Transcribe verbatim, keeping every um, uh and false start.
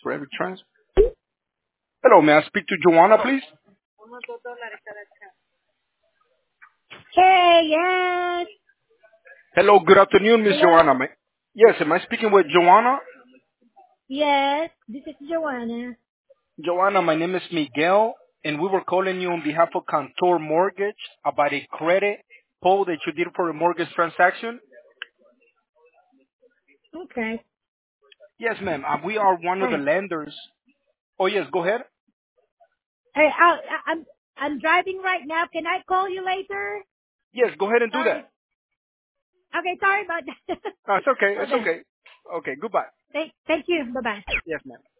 for every trans. Hello, may I speak to Joanna, please? Hey, yes. Hello, good afternoon, Miss Hello. Joanna. Ma- Yes, am I speaking with Joanna? Yes, this is Joanna. Joanna, my name is Miguel, and we were calling you on behalf of Cantor Mortgage about a credit poll that you did for a mortgage transaction. Okay. Yes, ma'am. Uh, we are one of the Hey, lenders. Oh, yes, go ahead. hey, I, I, I'm I'm driving right now. Can I call you later? Yes, go ahead and do that. Sorry. Okay, sorry about that. No, it's okay. It's Okay. okay. Okay, goodbye. Thank, thank you. Bye bye. Yes, ma'am.